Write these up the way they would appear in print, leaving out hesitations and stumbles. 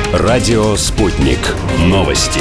Радио «Спутник». Новости.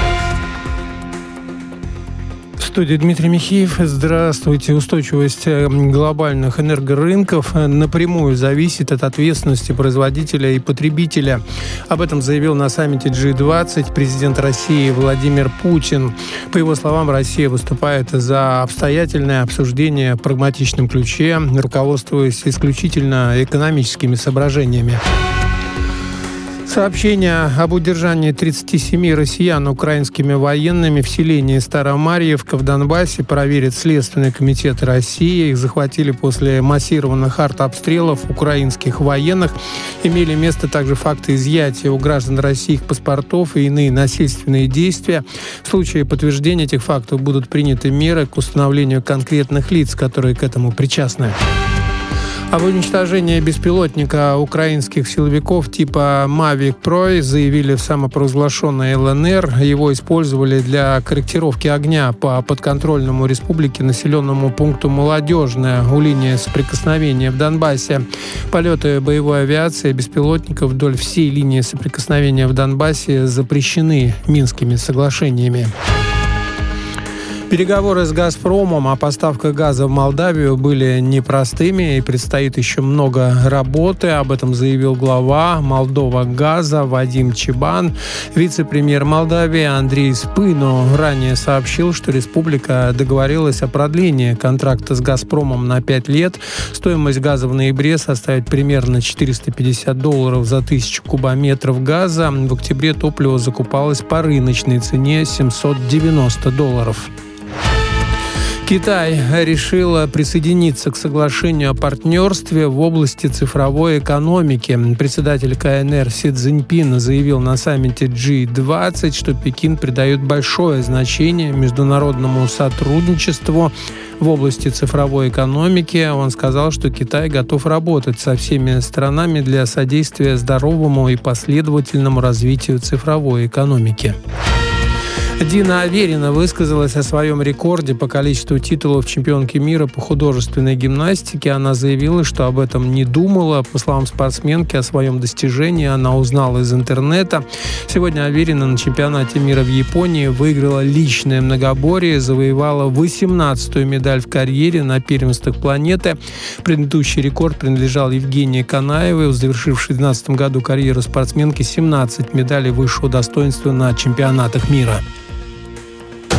В студии Дмитрий Михеев. Здравствуйте. Устойчивость глобальных энергорынков напрямую зависит от ответственности производителя и потребителя. Об этом заявил на саммите G20 президент России Владимир Путин. По его словам, Россия выступает за обстоятельное обсуждение в прагматичном ключе, руководствуясь исключительно экономическими соображениями. Сообщение об удержании 37 россиян украинскими военными в селении Старомарьевка в Донбассе проверит Следственный комитет России. Их захватили после массированных артобстрелов украинских военных. Имели место также факты изъятия у граждан России их паспортов и иные насильственные действия. В случае подтверждения этих фактов будут приняты меры к установлению конкретных лиц, которые к этому причастны. Об уничтожении беспилотника украинских силовиков типа Mavic Pro заявили в самопровозглашенной ЛНР. Его использовали для корректировки огня по подконтрольному республике населенному пункту Молодежная у линии соприкосновения в Донбассе. Полеты боевой авиации беспилотников вдоль всей линии соприкосновения в Донбассе запрещены Минскими соглашениями. Переговоры с «Газпромом» о поставках газа в Молдавию были непростыми и предстоит еще много работы. Об этом заявил глава «Молдова-Газа» Вадим Чебан. Вице-премьер Молдавии Андрей Спыну ранее сообщил, что республика договорилась о продлении контракта с «Газпромом» на 5 лет. Стоимость газа в ноябре составит примерно $450 за 1000 кубометров газа. В октябре топливо закупалось по рыночной цене $790. Китай решил присоединиться к соглашению о партнерстве в области цифровой экономики. Председатель КНР Си Цзиньпин заявил на саммите G20, что Пекин придает большое значение международному сотрудничеству в области цифровой экономики. Он сказал, что Китай готов работать со всеми странами для содействия здоровому и последовательному развитию цифровой экономики. Дина Аверина высказалась о своем рекорде по количеству титулов чемпионки мира по художественной гимнастике. Она заявила, что об этом не думала. По словам спортсменки, о своем достижении она узнала из интернета. Сегодня Аверина на чемпионате мира в Японии выиграла личное многоборье, завоевала 18-ю медаль в карьере на первенствах планеты. Предыдущий рекорд принадлежал Евгении Канаевой, завершившей в 2012 году карьеру спортсменки 17 медалей высшего достоинства на чемпионатах мира.